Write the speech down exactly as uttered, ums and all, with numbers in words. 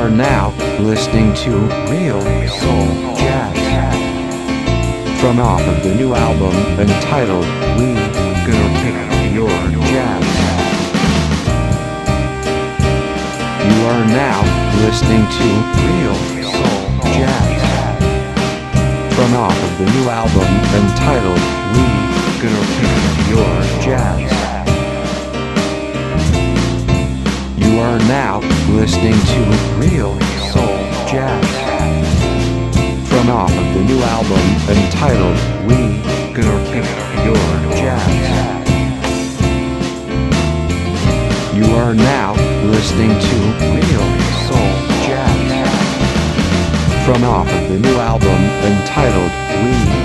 are now listening to Real Soul Jazz from off of the new album entitled We Gonna Kick Your Jazz. You are now listening to Real Soul Jazz from off of the new album entitled We Gonna Kick Your Jazz. You are now listening to Real Soul Jazz from off of the new album entitled We Gonna Kick Your Jazz. You are now listening to Real Soul Jazz from off of the new album entitled We